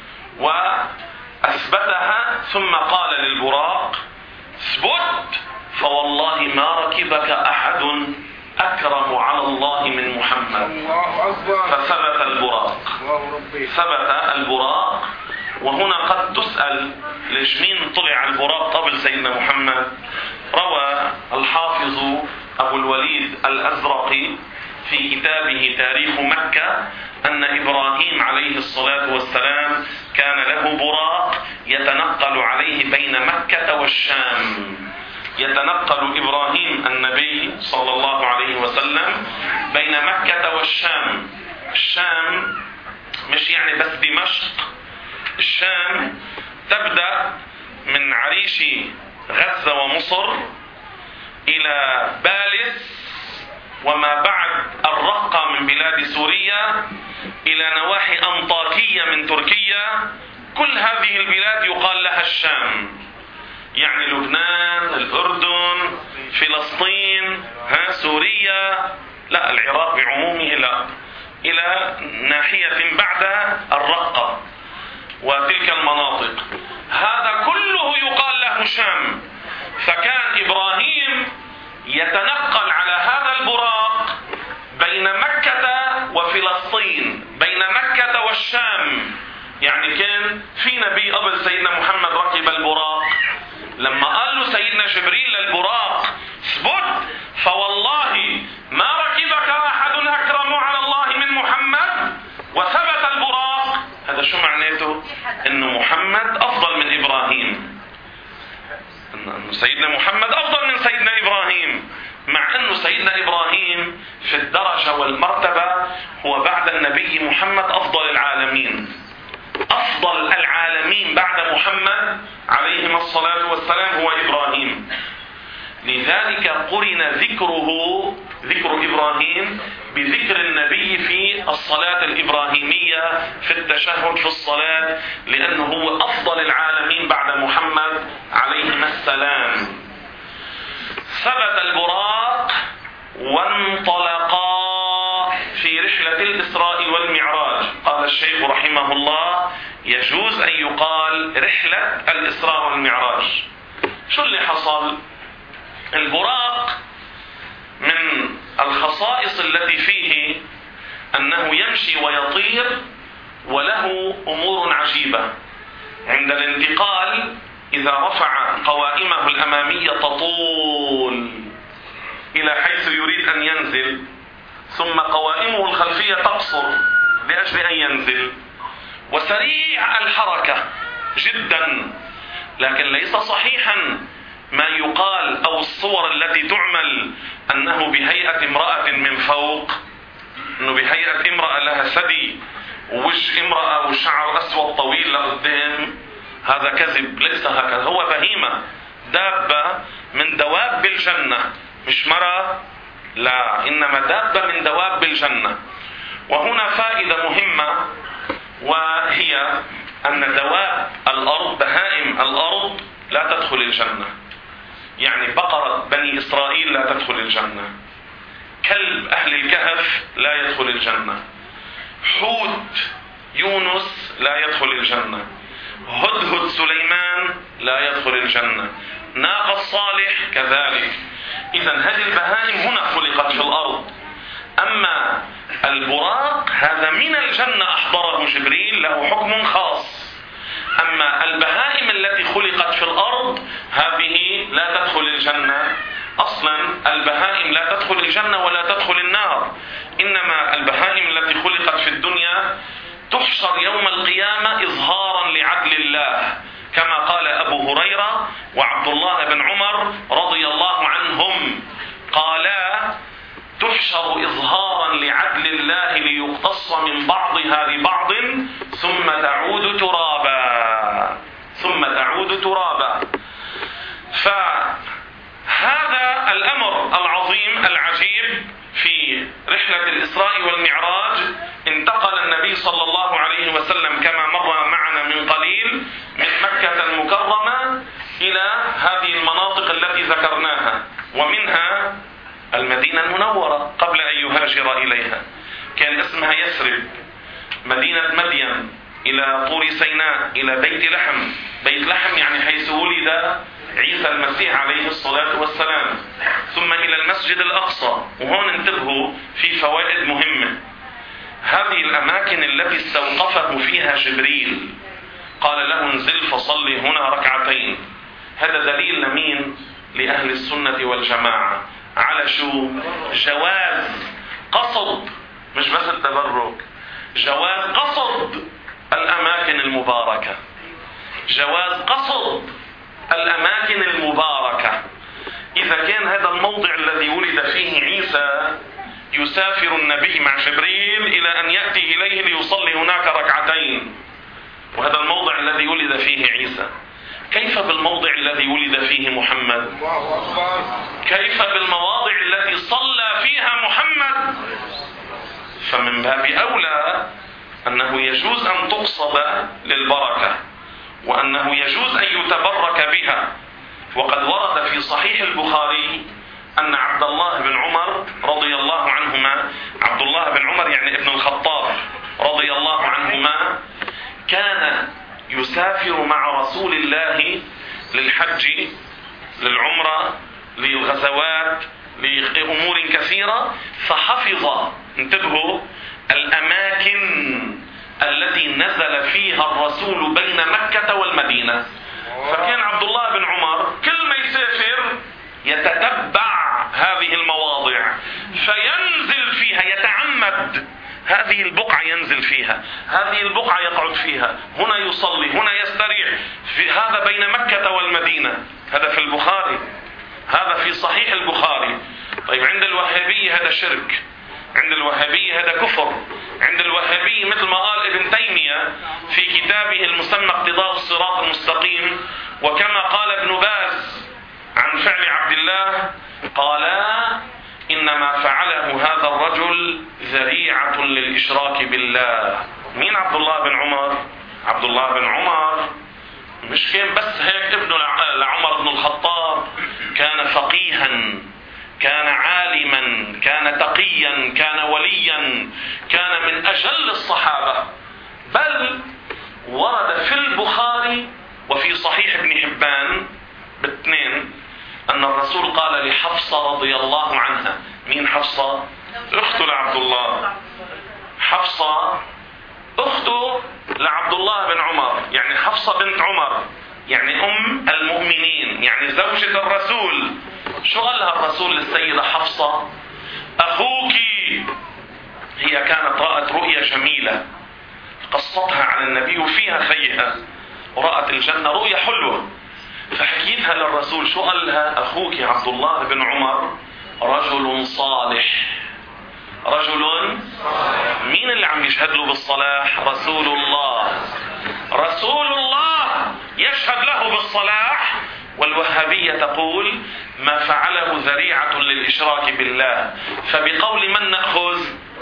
وأثبتها، ثم قال للبراق اثبت، فوالله ما ركبك أحد أكرم على الله من محمد. فثبت البراق، ثبت البراق. وهنا قد تسأل ليش مين طلع البراق قبل سيدنا محمد؟ روى الحافظ أبو الوليد الأزرقي في كتابه تاريخ مكة أن إبراهيم عليه الصلاة والسلام كان له براق يتنقل عليه بين مكة والشام. يتنقل إبراهيم النبي صلى الله عليه وسلم بين مكة والشام. الشام مش يعني بس دمشق، الشام تبدأ من عريش غزة ومصر إلى بالس، وما بعد الرقة من بلاد سوريا إلى نواحي أنطاكية من تركيا. كل هذه البلاد يقال لها الشام، يعني لبنان، الأردن، فلسطين، ها سوريا، لا، العراق بعمومه، لا، إلى ناحية بعد الرقة وتلك المناطق، هذا كله يقال له شام. فكان إبراهيم يتنقل على هذا البراق بين مكة وفلسطين، بين مكة والشام. يعني كان في نبي قبل سيدنا محمد ركب البراق، لما قال له سيدنا جبريل للبراق اثبت، فوالله ما ركبك أحد أكرم على الله من محمد، وثبت البراق. هذا شو معناته؟ إنه محمد أفضل من إبراهيم، إنه سيدنا محمد أفضل من سيدنا إبراهيم، مع أنه سيدنا إبراهيم في الدرجة والمرتبة هو بعد النبي محمد أفضل العالمين، أفضل العالمين بعد محمد عليهم الصلاة والسلام هو إبراهيم. لذلك قرن ذكره، ذكر إبراهيم، بذكر النبي في الصلاة الإبراهيمية في التشهد في الصلاة، لأنه هو أفضل العالمين بعد محمد عليهم السلام. ثبت البراق وانطلقا في في رحلة الإسراء والمعراج. قال الشيخ رحمه الله يجوز أن يقال رحلة الإسراء والمعراج. شو اللي حصل؟ البراق من الخصائص التي فيه أنه يمشي ويطير وله أمور عجيبة. عند الانتقال إذا رفع قوائمه الأمامية تطول إلى حيث يريد أن ينزل، ثم قوائمه الخلفية تقصر لأجل أن ينزل، وسريع الحركة جدا. لكن ليس صحيحا ما يقال أو الصور التي تعمل أنه بهيئة امرأة من فوق، أنه بهيئة امرأة لها ثدي ووجه امرأة وشعر أسود طويل لقدام. هذا كذب، ليس هكذا. هو بهيمة، دابة من دواب الجنة، مش مرة، لا، إنما دابة من دواب الجنة. وهنا فائدة مهمة، وهي أن دواب الأرض، بهائم الأرض لا تدخل الجنة. يعني بقرة بني إسرائيل لا تدخل الجنة، كلب أهل الكهف لا يدخل الجنة، حوت يونس لا يدخل الجنة، هدهد سليمان لا يدخل الجنة، ناقة صالح كذلك. إذن هذه البهائم هنا خلقت في الأرض. أما البراق هذا من الجنة أحضره جبريل، له حكم خاص. أما البهائم التي خلقت في الأرض هذه لا تدخل الجنة. أصلا البهائم لا تدخل الجنة ولا تدخل النار، إنما البهائم التي خلقت في الدنيا تحشر يوم القيامة إظهارا لعدل الله، كما قال أبو هريرة وعبد الله بن عمر رضي الله عنهم، قالا تحشر إظهارا لعدل الله ليقتص من بعضها لبعض ثم تعود ترابا ثم تعود ترابا. فهذا الأمر العظيم العجيب في رحلة الإسراء والمعراج، انتقل النبي صلى الله عليه وسلم كما مر معنا من قليل من مكة المكرمة إلى هذه المناطق التي ذكرناها، ومنها المدينة المنورة قبل أن يهاجر إليها، كان اسمها يثرب، مدينة مدين، إلى طور سيناء، إلى بيت لحم. بيت لحم يعني حيث ولد عيسى المسيح عليه الصلاة والسلام، ثم إلى المسجد الأقصى. وهون انتبهوا في فوائد مهمة. هذه الأماكن التي استوقفه فيها جبريل قال له انزل فصلي هنا ركعتين، هذا دليل لمين؟ لأهل السنة والجماعة على شو؟ جواز قصد، مش بس التبرك، جواز قصد الأماكن المباركة، جواز قصد الأماكن المباركة. إذا كان هذا الموضع الذي ولد فيه عيسى يسافر النبي مع جبريل إلى أن يأتي إليه ليصلي هناك ركعتين، وهذا الموضع الذي ولد فيه عيسى، كيف بالموضع الذي ولد فيه محمد؟ كيف بالمواضع التي صلى فيها محمد؟ فمن باب أولى أنه يجوز أن تقصد للبركة، وأنه يجوز أن يتبرك بها. وقد ورد في صحيح البخاري أن عبد الله بن عمر رضي الله عنهما، عبد الله بن عمر يعني ابن الخطاب رضي الله عنهما، كان يسافر مع رسول الله للحج، للعمرة، للغزوات، لأمور كثيرة، فحفظ، انتبهوا، الأماكن التي نزل فيها الرسول بين مكة والمدينة. فكان عبد الله بن عمر كل ما يسافر يتتبع هذه المواضع فينزل فيها، يتعمد هذه البقعة ينزل فيها، هذه البقعة يقعد فيها، هنا يصلي، هنا يستريح، في هذا بين مكة والمدينة. هذا في البخاري، هذا في صحيح البخاري. طيب عند الوهابية هذا شرك، عند الوهابية هذا كفر، عند الوهابية مثل ما قال ابن تيمية في كتابه المسمى اقتضاء الصراط المستقيم، وكما قال ابن باز عن فعل عبد الله، قالا إنما فعله هذا الرجل ذريعة للإشراك بالله. مين عبد الله بن عمر؟ عبد الله بن عمر مش كان بس هيك ابن لعمر بن الخطاب، كان فقيها، كان عالما، كان تقيا، كان وليا، كان من أجل الصحابة. بل ورد في البخاري وفي صحيح ابن حبان باثنين أن الرسول قال لحفصة رضي الله عنها. مين حفصة؟ أخت لعبد الله. حفصة أخت لعبد الله بن عمر، يعني حفصة بنت عمر، يعني أم المؤمنين، يعني زوجة الرسول. شو قال لها الرسول للسيدة حفصة؟ أخوك. هي كانت رأت رؤيا جميلة قصتها على النبي وفيها خيها، ورأت الجنة رؤيا حلوة، فحكيتها للرسول. شو قال لها؟ أخوك عبد الله بن عمر رجل صالح. رجل مين اللي عم يشهد له بالصلاح؟ رسول الله. رسول الله يشهد له بالصلاح. والوهابية تقول ما فعله ذريعة للإشراك بالله، فبقول من نأخذ؟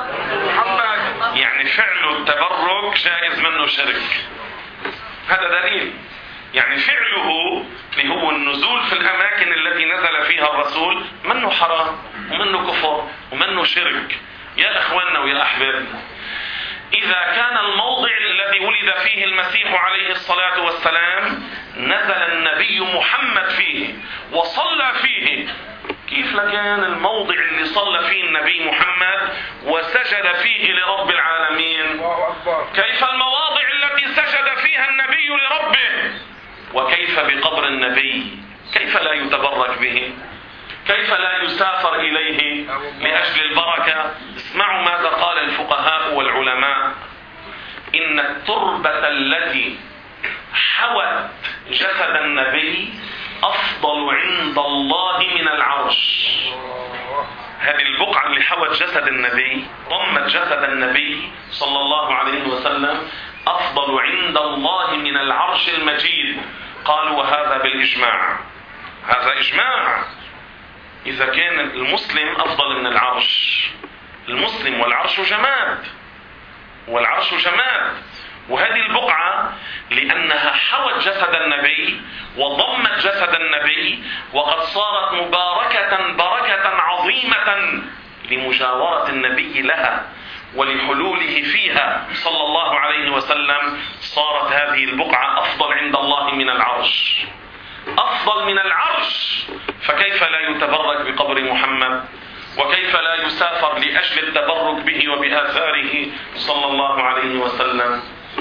محمد. يعني فعل التبرك جائز منه شرك، هذا دليل. يعني فعله اللي هو النزول في الأماكن التي نزل فيها الرسول منه حرام ومنه كفر ومنه شرك. يا أخواننا ويا أحبابنا، إذا كان الموضع الذي ولد فيه المسيح عليه الصلاة والسلام نزل النبي محمد فيه وصلى فيه، كيف لكان الموضع اللي صلى فيه النبي محمد وسجد فيه لرب العالمين؟ كيف المواضع التي سجد فيها النبي لربه؟ وكيف بقبر النبي؟ كيف لا يتبرك به؟ كيف لا يسافر إليه لأجل البركة؟ اسمعوا ماذا قال الفقهاء والعلماء: إن التربة التي حوت جسد النبي أفضل عند الله من العرش. هذه البقعة اللي حوت جسد النبي، ضمت جسد النبي صلى الله عليه وسلم، أفضل عند الله من العرش المجيد. قالوا وهذا بالإجماع، هذا إجماع. إذا كان المسلم أفضل من العرش، المسلم والعرش جماد، والعرش جماد. وهذه البقعة لأنها حوت جسد النبي وضمت جسد النبي، وقد صارت مباركة بركة عظيمة لمجاورة النبي لها ولحلوله فيها صلى الله عليه وسلم، صارت هذه البقعة أفضل عند الله من العرش، أفضل من العرش. فكيف لا يتبرك بقبر محمد؟ وكيف لا يسافر لأجل التبرك به وبآثاره صلى الله عليه وسلم؟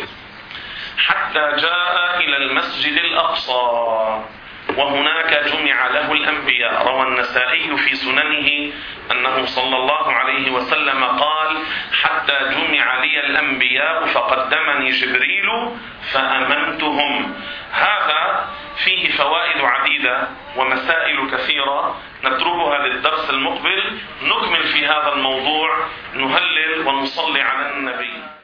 حتى جاء إلى المسجد الأقصى وهناك جمع له الأنبياء. روى النسائي في سننه أنه صلى الله عليه وسلم قال: حتى جمع لي الأنبياء فقدمني جبريل فأمنتهم. هذا فيه فوائد عديدة ومسائل كثيرة نتركها للدرس المقبل. نكمل في هذا الموضوع، نهلل ونصلي على النبي.